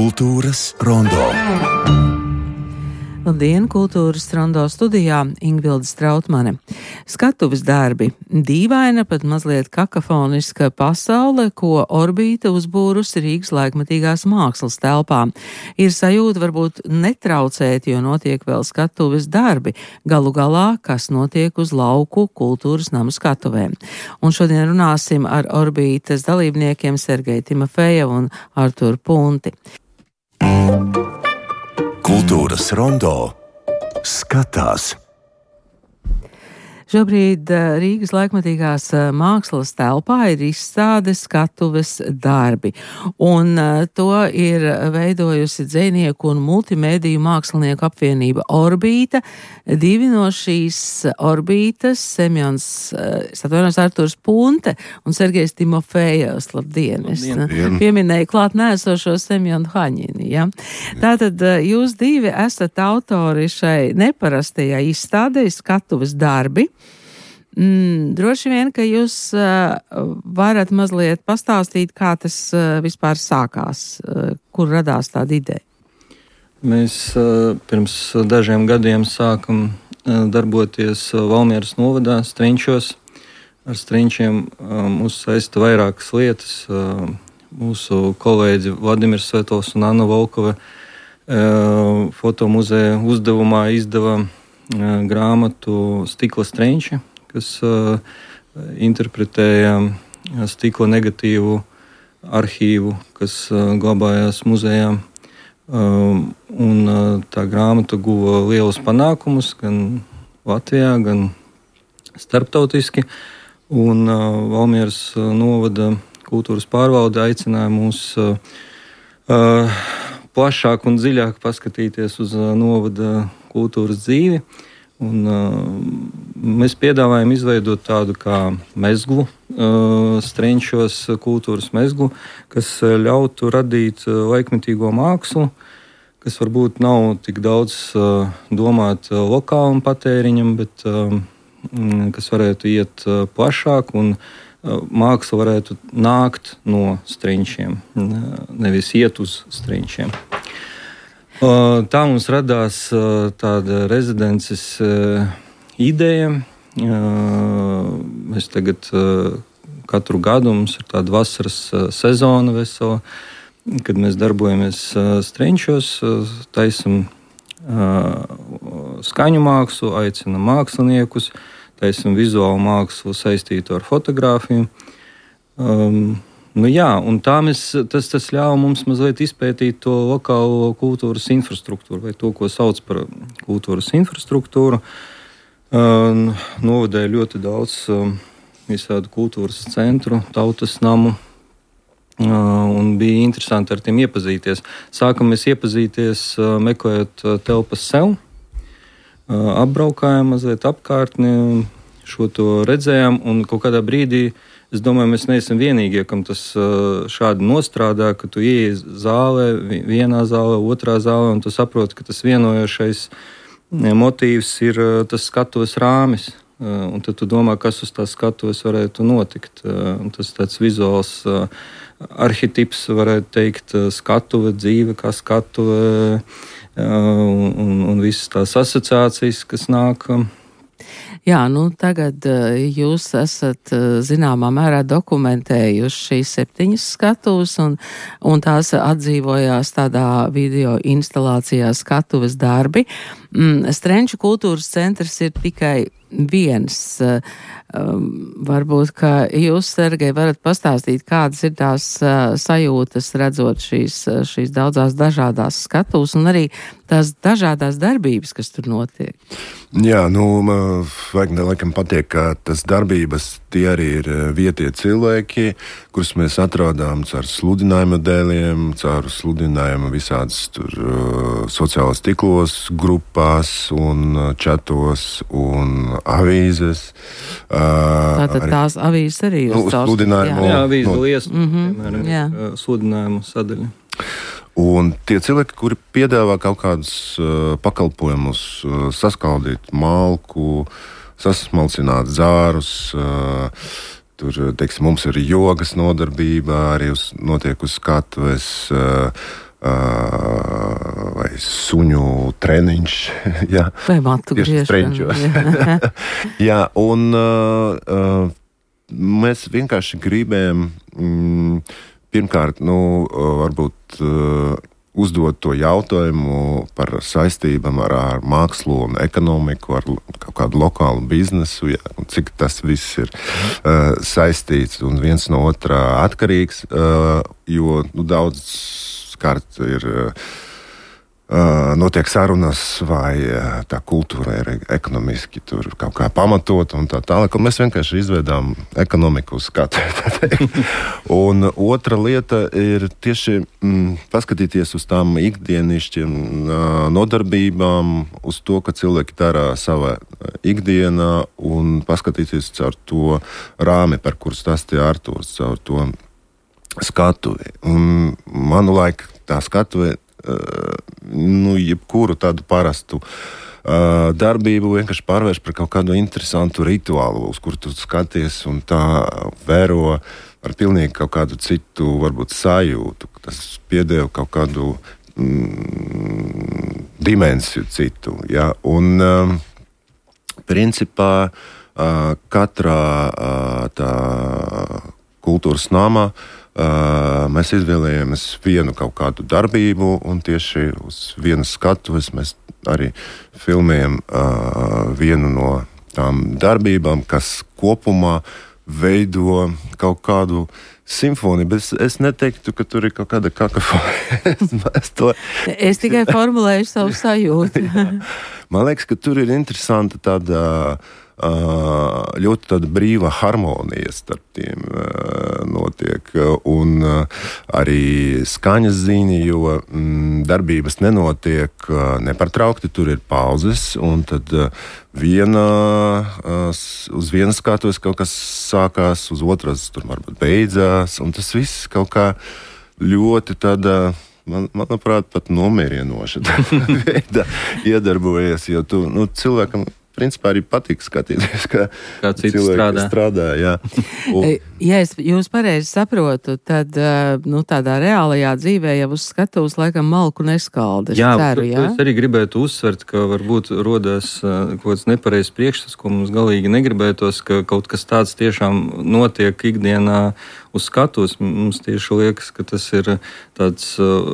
Kultūras rondo. Labdien, Kultūras rondo studijā Ingvilde Strautmane. Skatuves darbi. Dīvaina, pat mazliet kakafoniska pasaule, ko Orbīta uzbūrusi Rīgas laikmatīgās mākslas telpā. Ir sajūta varbūt netraucēt, jo notiek vēl skatuves darbi. Galu galā, kas notiek uz lauku kultūras namu skatuvēm. Un šodien runāsim ar Orbītas dalībniekiem Sergeju Timofejevu un Arturu Punti. Kultūras rondo skatās. Šobrīd Rīgas laikmatīgās mākslas telpā ir izstāde skatuves darbi, un to ir veidojusi dzejnieku un multimēdiju mākslinieku apvienība Orbīta. Divi no šīs Orbītas, Arturs Punte un Sergejs Timofejevs. Labdien! Labdien. Pieminēju klāt nēsošo Semjonu Haņini. Ja? Tātad jūs divi esat autori šai neparastajai izstādei skatuves darbi. Droši vien, ka jūs varat mazliet pastāstīt, kā tas vispār sākās, kur radās tāda ideja. Mēs pirms dažiem gadiem sākam darboties Valmieras novadā, Strenčos. Ar Strenčiem mūs saista vairākas lietas. Mūsu kolēģi Vladimirs Svetovs un Anna Volkova fotomuzeja uzdevumā izdeva grāmatu Stikla Strenči, kas interpretēja stikla negatīvu arhīvu, kas glabājās muzejā. Un tā grāmata guva lielus panākumus gan Latvijā, gan starptautiski. Un Valmieras novada kultūras pārvalde aicināja mūs plašāk un dziļāk paskatīties uz novada kultūras dzīvi. Un, mēs piedāvājam izveidot tādu kā mezglu, Strenčos kultūras mezglu, kas ļautu radīt laikmetīgo mākslu, kas varbūt nav tik daudz domāta lokālam patēriņam, bet kas varētu iet plašāk un māksla varētu nākt no Strenčiem, nevis iet uz Strenčiem. Tā mums radās tāda rezidences ideja. Mēs tagad katru gadu mums ir tāda vasaras sezona vesela, kad mēs darbojamies Strenčos, taisam skaņu mākslu, aicinam māksliniekus, taisam vizuālu mākslu saistītu ar fotogrāfiju. Un tā tas ļāva mums mazliet izpētīt to lokālo kultūras infrastruktūru, vai to, ko sauc par kultūras infrastruktūru. Novadē ļoti daudz visādu kultūras centru, tautas namu, un bija interesanti ar tiem iepazīties. Sākam mēs iepazīties, meklējot telpas sev, apbraukājām mazliet apkārtni, šo to redzējām, un kaut kādā brīdī es domāju, mēs neesam vienīgie, kam tas šādi nostrādā, ka tu ieej zālē, vienā zālē, otrā zālē, un tu saproti, ka tas vienojošais motīvs ir tas skatuves rāmis. Un tad tu domā, kas uz tās skatuves varētu notikt. Un tas tāds vizuāls arhetips, varētu teikt, skatuve, dzīve kā skatuve, un visas tās asociācijas, kas nāk. Jā, tagad jūs esat zināmā mērā dokumentējuši šīs 7 skatuves, un tās atdzīvojās tādā video instalācijā skatuves darbi. Strenču kultūras centrs ir tikai viens. Varbūt, ka jūs, Sergej, varat pastāstīt, kādas ir tās sajūtas, redzot šīs daudzās dažādās skatuves un arī tās dažādās darbības, kas tur notiek. Jā, vajag laikam pateikt, ka tas darbības tie arī ir vietie cilvēki, kurus mēs atrodām caur sludinājumu dēļiem, caur sludinājumu visādas tur sociālos tīklos, grupās un čatos un avīzes. Tātad tās avīzes arī jūs sludinājumu. Jā, avīzes liesmu, piemēram, sludinājumu sadaļa. Un tie cilvēki, kuri piedāvā kaut kādus pakalpojumus, saskaldīt malku, sasmalcināt zārus, tur, teiksim, mums ir jogas nodarbība, arī notiek uz skatuves, vai suņu treniņš. Jā. Vai matu griešana. Jā, un mēs vienkārši gribējām pirmkārt, varbūt uzdot to jautājumu par saistībām ar mākslu un ekonomiku, ar kaut kādu lokālu biznesu, jā, cik tas viss ir saistīts un viens no otrā atkarīgs, jo daudz kārt ir notiek sarunas, vai tā kultūra ir ekonomiski tur kaut kā pamatot un tā tālāk. Un mēs vienkārši izveidām ekonomiku uz skatu. Un otra lieta ir tieši paskatīties uz tām ikdienišķiem nodarbībām, uz to, ka cilvēki dara savā ikdienā un paskatīties caur to rāmi, par kur stāstīja Artūrs, caur to skatuvi. Un manu laiku tā skatuve jebkuru tādu parastu darbību vienkārši pārvērš par kaut kādu interesantu rituālu, uz kuru tu skaties un tā vēro ar pilnīgi kaut kādu citu, varbūt sajūtu. Tas piedēv kaut kādu dimensiju citu. Ja? Un principā katrā tā kultūras namā mēs izvēlējāmies vienu kaut kādu darbību, un tieši uz vienas skatuves mēs arī filmējam vienu no tām darbībām, kas kopumā veido kaut kādu simfoniju, bet es neteiktu, ka tur ir kaut kāda kakofonija. Es tikai formulēju savu sajūtu. Man liekas, ka tur ir interesanta tāda ļoti tāda brīva harmonija starp tiem notiek, un arī skaņas ziņa, jo darbības nenotiek nepārtraukti, tur ir pauzes, un tad uz vienas skatuves kaut kas sākās, uz otras tur varbūt beidzās, un tas viss kaut kā ļoti tāda, manuprāt, pat nomierienoša veidā iedarbojies, jo tu, cilvēkam principā arī patīk skatīties, kā citi strādā. Jā. Ja es jūs pareizi saprotu, tad tādā reālajā dzīvē jau uz skatuves laikam malku neskalda. Es arī gribētu uzsvert, ka varbūt rodas kaut kāds nepareizs priekšstats, ko mums galīgi negribētos, ka kaut kas tāds tiešām notiek ikdienā uz skatuves. Mums tieši liekas, ka tas ir tāds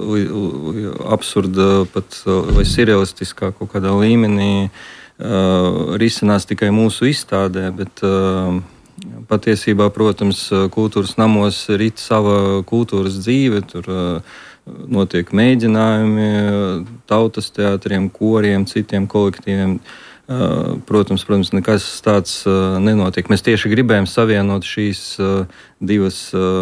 absurda pat vai surrealistiskā kaut kādā līmenī risinās tikai mūsu izstādē, bet patiesībā, protams, kultūras namos rit sava kultūras dzīve, tur notiek mēģinājumi tautas teātriem, koriem, citiem kolektīviem. Protams, nekas tāds nenotiek. Mēs tieši gribējām savienot šīs divas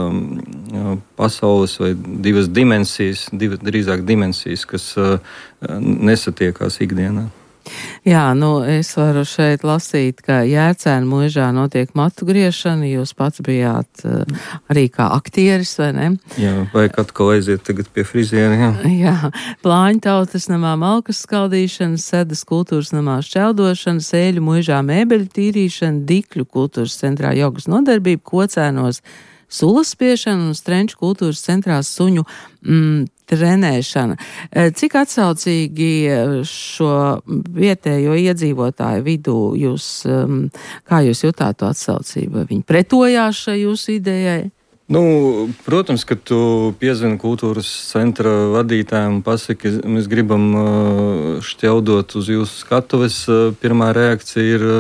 pasaules vai divas dimensijas, drīzāk dimensijas, kas nesatiekās ikdienā. Jā, es varu šeit lasīt, ka Jērcēnu mūžā notiek matu griešana. Jūs pats bijāt arī kā aktieris, vai ne? Jā, vajag atkal aiziet tagad pie friziera. Jā, Plāņu tautas namā malkas skaldīšana, Sedas kultūras namā šķeldošana, Sēļu mūžā mēbeļu tīrīšana, Dikļu kultūras centrā jogas nodarbība, Kocēnos sulas spiešana un Strenču kultūras centrā suņu trenēšana. Cik atsaucīgi šo vietējo iedzīvotāju vidū kā jūs jutāt to atsaucību? Vai viņi pretojās šai jūsu idejai? Protams, ka tu piezvani kultūras centra vadītājiem un pasaki, mēs gribam šķeldot uz jūsu skatuves. Pirmā reakcija ir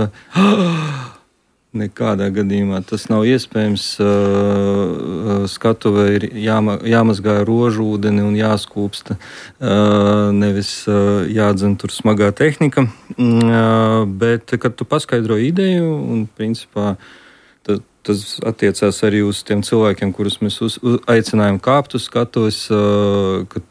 nekādā gadījumā tas nav iespējams. Skatuve ir jāmazgā rožu ūdeni un jāskūpsta, nevis jādzen tur smagā tehnika. Bet, kad tu paskaidro ideju, un principā tas attiecās arī uz tiem cilvēkiem, kurus mēs aicinājām kāpt uz skatuves, ka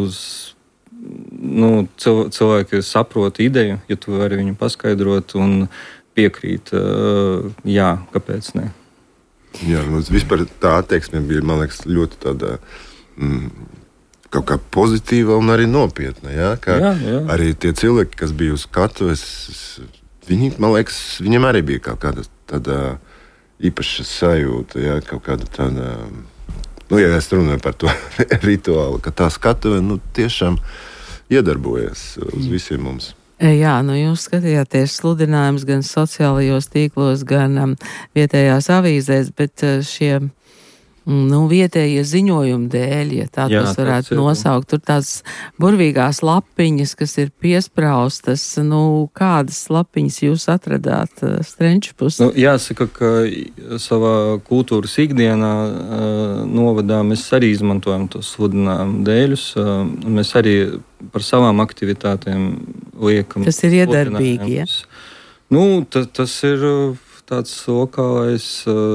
cilvēki saprot ideju, ja tu vari viņu paskaidrot un piekrīt, kāpēc ne. Jā, vispār tā attieksme bija, man liekas, ļoti tāda kaut kā pozitīva un arī nopietna. Jā? Jā. Arī tie cilvēki, kas bija uz skatuves, man liekas, viņiem arī bija kaut kāda tāda īpaša sajūta, jā? Kaut kāda tāda Ja es runāju par to rituālu, ka tā skatuve tiešām iedarbojas uz visiem mums. Jā, jūs skatījāties sludinājumus gan sociālajos tīklos, gan vietējās avīzēs, bet šie vietējie ziņojumi dēļ, ja tā tas varētu nosaukt, tur tās burvīgās lapiņas, kas ir piespraustas, kādas lapiņas jūs atradāt Strenču pusē? Jāsaka, ka savā kultūras ikdienā novadā mēs arī izmantojam tos sludinājumu dēļus, mēs arī par savām aktivitātēm liekam. Tas ir iedarbīgi, ja? Tas ir tāds lokālais,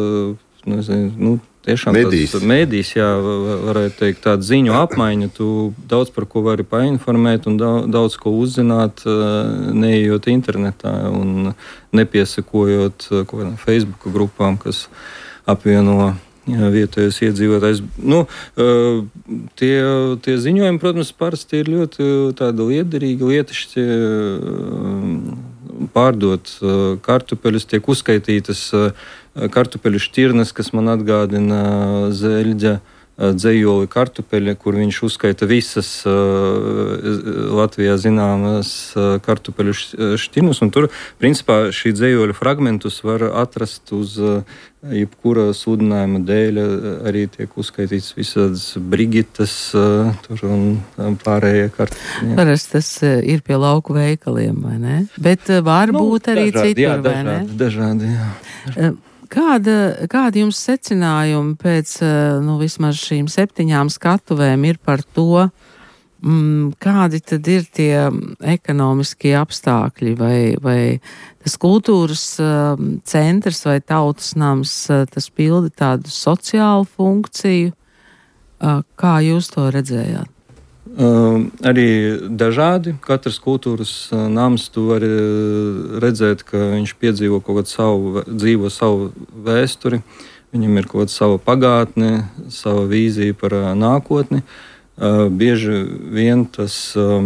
tiešām mēdīs, varētu teikt, tāda ziņu apmaiņa. Tu daudz par ko vari painformēt un daudz ko uzzināt, neejot internetā un nepiesakojot Facebook grupām, kas apvieno vietējos iedzīvotājus. Tie ziņojumi, protams, parasti ir ļoti tāda liederīga, lietišķi pārdot kartupeļus, tiek uzskaitītas kartupeļu šķirnes, kas man atgādina Zeļģa dzejoli kartupeļi, kur viņš uzskaita visas Latvijā zināmas kartupeļu šķirnes, un tur, principā, šī dzejoļu fragmentus var atrast uz jebkura sludinājuma dēļ, arī tiek uzskaitīts visādas Brigitas un pārējie kartupeļi. Parasti tas ir pie lauku veikaliem, vai ne? Bet var būt arī citur, vai ne? Dažādi, jā. Kādi jums secinājumi pēc vismaz šīm 7 skatuvēm ir par to, kādi tad ir tie ekonomiskie apstākļi, vai tas kultūras centrs vai tautas nams, tas pilda tādu sociālu funkciju? Kā jūs to redzējāt? Arī dažādi. Katrs kultūras nams, tu vari redzēt, ka viņš piedzīvo kaut kādu dzīvo savu vēsturi, viņam ir kaut kāda sava pagātne, sava vīzija par nākotni. Bieži vien tas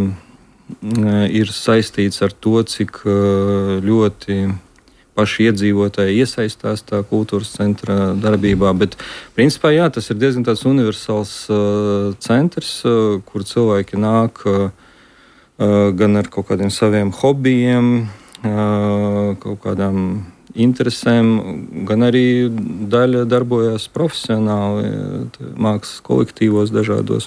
ir saistīts ar to, cik ļoti paši iedzīvotāji iesaistās tā kultūras centra darbībā, bet principā tas ir diezgan tāds universāls centrs, kur cilvēki nāk gan ar kaut kādiem saviem hobijiem, kaut kādām interesēm, gan arī daļa darbojas profesionāli mākslas kolektīvos dažādos.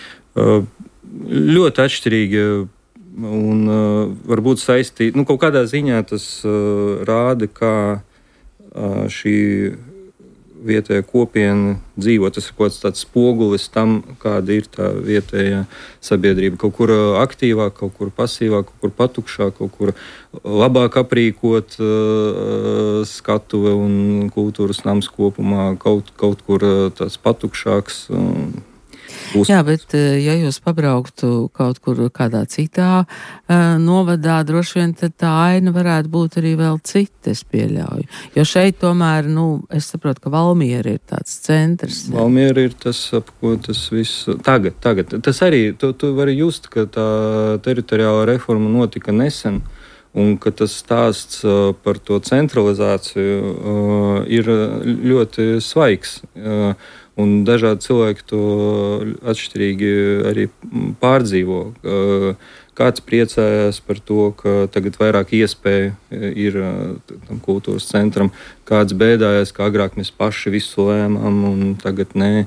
Ļoti atšķirīgi. Un varbūt saistīt, kaut kādā ziņā tas rāda, kā šī vietējā kopiena dzīvo. Tas ir kaut kāds tāds spogulis tam, kāda ir tā vietējā sabiedrība. Kaut kur aktīvāk, kaut kur pasīvāk, kaut kur patukšāk, kaut kur labāk aprīkot skatuve un kultūras nams kopumā, kaut kur tāds patukšāks. Jā, bet ja jūs pabrauktu kaut kur kādā citā novadā, droši vien tad tā aina varētu būt arī vēl cita, es pieļauju. Jo šeit tomēr, es saprotu, ka Valmiera ir tāds centrs. Jā. Valmiera ir tas, ap ko tas viss tagad. Tas arī, tu vari just, ka tā teritoriāla reforma notika nesen, un ka tas stāsts par to centralizāciju ir ļoti svaigs. Un dažādi cilvēki to atšķirīgi arī pārdzīvo. Kāds priecājās par to, ka tagad vairāk iespēju ir tam kultūras centram, kāds bēdājās, ka agrāk mēs paši visu lēmām un tagad nē.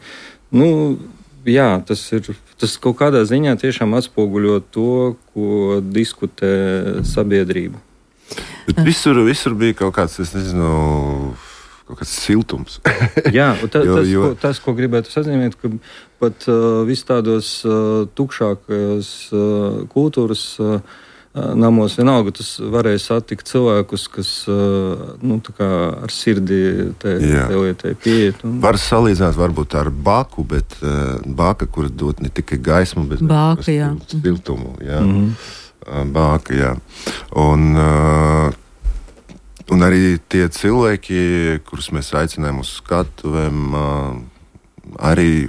Tas kaut kādā ziņā tiešām atspoguļo to, ko diskutē sabiedrība. Bet visur bija kaut kāds, es nezinu, kaut kāds siltums. Jā, tas, ko gribētu sazīmēt, ka pat vis tādos tukšākajos kultūras namos vienalga tas varēja satikt cilvēkus, kas ar sirdi lietai pieiet. Var salīdzināt varbūt ar Baku, bet Baka, kur dod ne tikai gaismu, bet siltumu. Jā. Baka, jā. Un arī tie cilvēki, kurus mēs aicinājām uz skatuvēm, arī,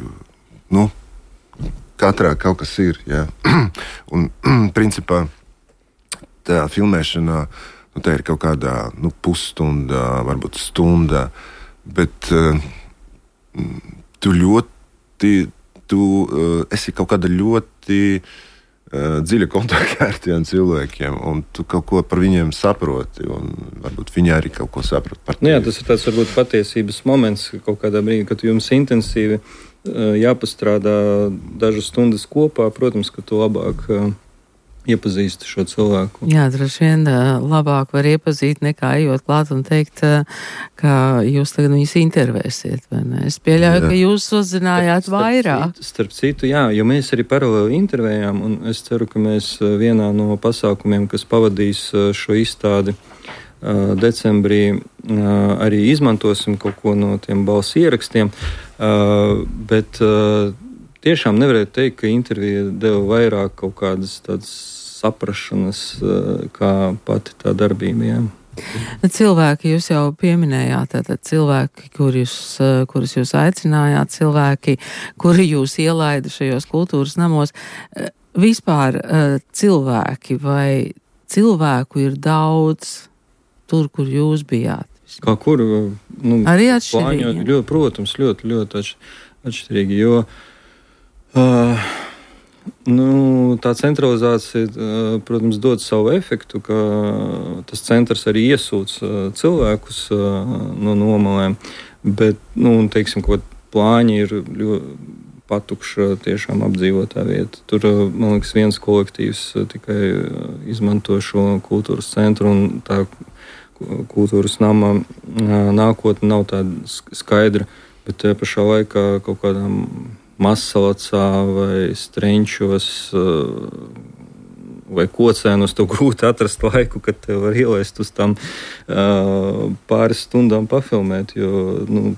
katrā kaut kas ir, jā. Un, principā, tā filmēšanā, tā ir kaut kādā, pusstunda, varbūt stunda, bet tu ļoti tu esi kaut kāda ļoti dziļa kontaktā ar tiem cilvēkiem, un tu kaut ko par viņiem saproti, un varbūt viņi arī kaut ko saprot par tevi. Jā, tas ir tāds varbūt patiesības moments kaut kādā brīdī, kad jums intensīvi jāpastrādā dažas stundas kopā, protams, ka tu labāk iepazīsti šo cilvēku. Jā, droši vien labāk var iepazīt nekā ejot klāt un teikt, ka jūs tagad viņus intervēsiet, vai ne? Es pieļauju, ka jūs uzzinājāt vairāk. Starp citu, jā, jo mēs arī paralēli intervējām, un es ceru, ka mēs vienā no pasākumiem, kas pavadīs šo izstādi decembrī, arī izmantosim kaut ko no tiem balss ierakstiem, bet tiešām nevarētu teikt, ka intervija deva vairāk kaut kādas tādas saprašanas, kā pati tā darbība. Jā. Cilvēki, jūs jau pieminējāt, tātad cilvēki, kurus jūs aicinājāt, cilvēki, kuri jūs ielaida šajos kultūras namos. Vispār cilvēki vai cilvēku ir daudz tur, kur jūs bijāt? Kā kur? Arī atšķirīgi? Protams, ļoti atšķirīgi, jo tā centralizācija, protams, dod savu efektu, ka tas centrs arī iesūc cilvēkus no nomalēm, bet, teiksim, ko Plāņi ir patukša tiešām apdzīvotā vieta. Tur, man liekas, viens kolektīvs tikai izmanto šo kultūras centru, un tā kultūras nama nākotne nav tāda skaidra, bet tajā pašā laikā kaut kādām Masalacā vai Strenčos vai Kocēnos to grūti atrast laiku, kad tev var ielaist uz tām pāris stundām pafilmēt, jo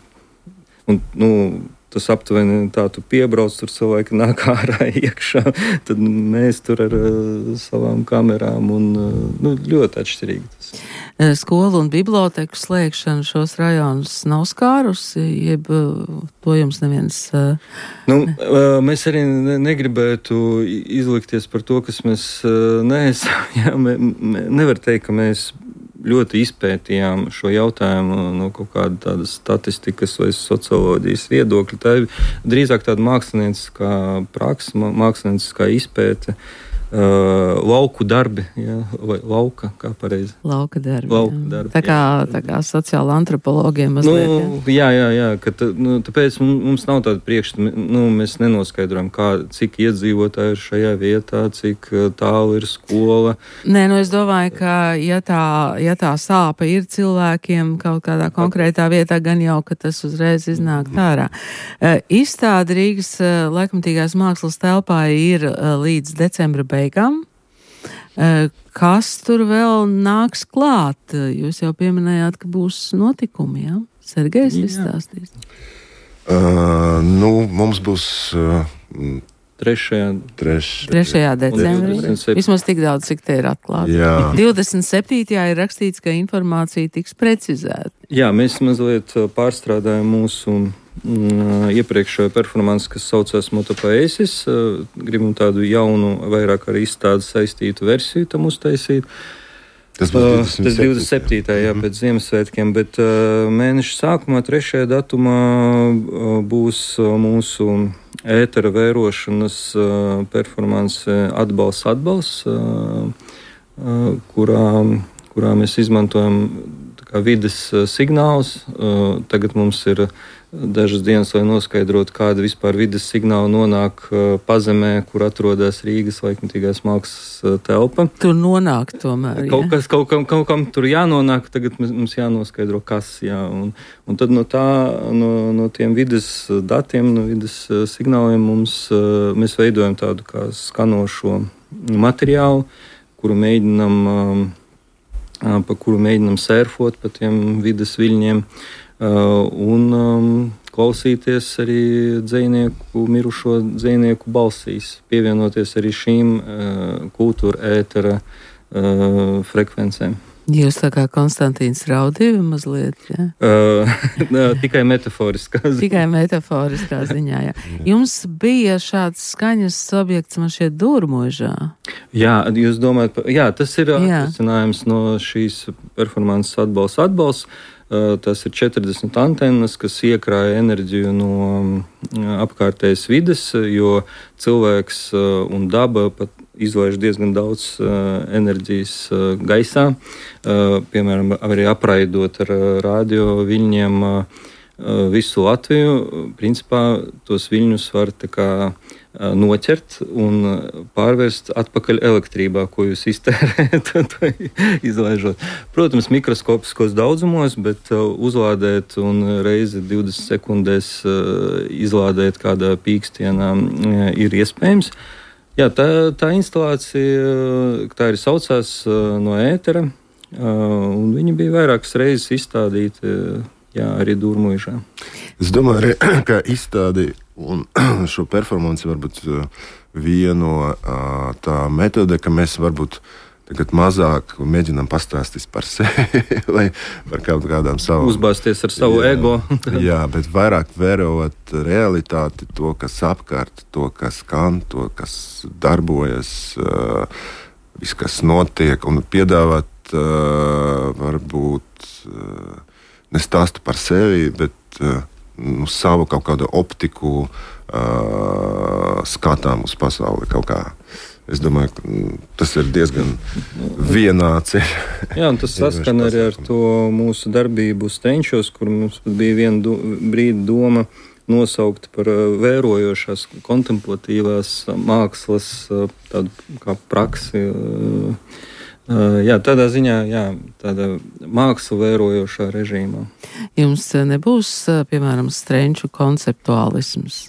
tas aptuveni tā, tu piebrauc, tur cilvēki nāk ārā iekšā, tad mēs tur ar savām kamerām un ļoti atšķirīgi tas. Skolu un biblioteku slēgšana šos rajonus nav skārusi, jeb to jums neviens... Mēs arī negribētu izlikties par to, kas mēs neesam. Jā, nevar teikt, ka mēs ļoti izpētījām šo jautājumu no kaut kāda tādas statistikas vai socioloģijas viedokļa. Tā ir drīzāk tāda mākslinieckā praksa, mākslinieckā izpēte. Lauku darbi, jā, vai lauka, kā pareizi? Lauka darbi. Tā kā sociāla antropologiem mazliet. Jā, ka tāpēc mums nav tāda priekšstata, mēs nenoskaidrojam, cik iedzīvotāji ir šajā vietā, cik tālu ir skola. Nē, es domāju, ka ja tā sāpe ir cilvēkiem kaut kādā konkrētā vietā, gan jau, ka tas uzreiz iznāk ārā. Izstāde Rīgas laikmatīgās mākslas telpā ir līdz decembra beigām. Kas tur vēl nāks klāt? Jūs jau pieminējāt, ka būs notikumi, jā? Sergejs izstāstīs. Mums būs 3. decembrī. Vismaz tik daudz, cik te ir atklāts. 27. ir rakstīts, ka informācija tiks precizēta. Jā, mēs mazliet pārstrādājam mūsu iepriekšējo performanci, kas saucās Motopoesis. Gribam tādu jaunu, vairāk ar izstādi saistītu versiju tam uztaisīt. Tas būs 27. Pēc Ziemassvētkiem, bet mēneša sākumā, 3. datumā, būs mūsu ētera vērošanas performance Atbalsts, kurā mēs izmantojam vides signālus. Tagad mums ir dažas dienas, lai noskaidrotu, kāda vispār vides signāla nonāk pazemē, kur atrodas Rīgas laikmatīgās mākslas telpa. Tur nonāk tomēr. Kaut kam tur jānonāk, tagad mums jānoskaidro, kas. Jā. Un tad no tiem vides datiem, no vides signāliem mēs veidojam tādu kā skanošo materiālu, pa kuru mēģinam sērfot pa tiem vides viļņiem. Un klausīties arī mirušo dzejnieku balsīs, pievienoties arī šīm kultūra ētera frekvencēm. Jūs tā kā Konstantīns Raudīvi mazliet, jā? Tikai metaforiskā ziņā. Tikai metaforiskā ziņā, jā. Jums bija šāds skaņas objekts, man šķiet, Dūrmuižā. Jā, jūs domājat, tas ir atvecinājums no šīs performances Atbalsts. Tas ir 40 antenas, kas iekrāja enerģiju no apkārtējas vides, jo cilvēks un daba pat izlaiž diezgan daudz enerģijas gaisā. Piemēram, arī apraidot ar radio viļņiem visu Latviju. Principā tos viļņus var tā kā noķert un pārvērst atpakaļ elektrībā, ko jūs iztērējat, izlaižot. Protams, mikroskopiskos daudzumos, bet uzlādēt un reizi 20 sekundēs izlādēt kādā pīkstienā ir iespējams. Jā, tā instalācija, tā arī saucās no ētera, un viņi bija vairākas reizes izstādīti, jā, arī Dūrmuižā. Es domāju, arī, ka izstādi un šo performanci varbūt vieno tā metode, ka mēs varbūt tagad mazāk mēģinām pastāstīt par sevi vai par kaut kādām savām. Uzbāzties ar savu ego. Jā, bet vairāk vērot realitāti, to, kas apkārt, to, kas skan, to, kas darbojas, viss, kas notiek, un piedāvāt varbūt nestāstu par sevi, bet savu kaut kādu optiku skatām uz pasauli kaut kā. Es domāju, ka tas ir diezgan vienāds. Jā, un tas saskan arī ar to mūsu darbību Strenčos, kur mums bija viena brīdi doma nosaukt par vērojošās kontemplatīvās mākslas tādu kā praksi. Jā, tādā ziņā, jā, tāda māksla vērojošā režīmā. Jums nebūs, piemēram, Strenču konceptuālisms?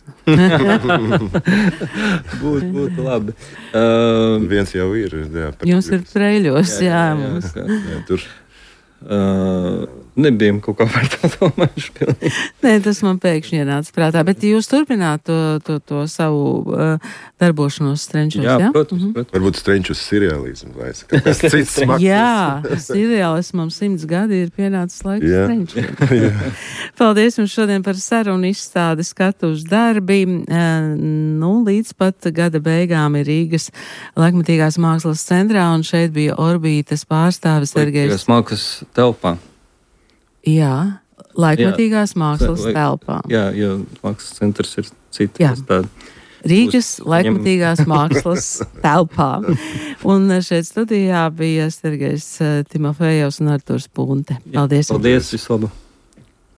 Būtu labi. Viens jau ir. Jā, jums ir Preļos, jā. Tur. Nebijām kaut kā par tā domājuši pilnīgi. Nē, tas man pēkšņi ienāca prātā, bet jūs turpināt to savu darbošanos Strenčos, jā? Jā, protams. Varbūt Strenčos seriālismu vai kāds cits smags. Jā, seriālismam 100 gadi ir pienācis laiks Strenčiem. Paldies jums šodien par sarunu izstādi skatu uz darbi. Līdz pat gada beigām ir Rīgas laikmatīgās mākslas centrā, un šeit bija Orbītas pārstāvis Sergejs. Mākslas telpā. Jā, laikmatīgās mākslas telpā. Jā, jo mākslas centrs ir cita iestāde. Rīgas laikmatīgās mākslas telpā. Un šeit studijā bija Sergejs Timofejevs un Arturs Punte. Paldies. Paldies, vislabāk.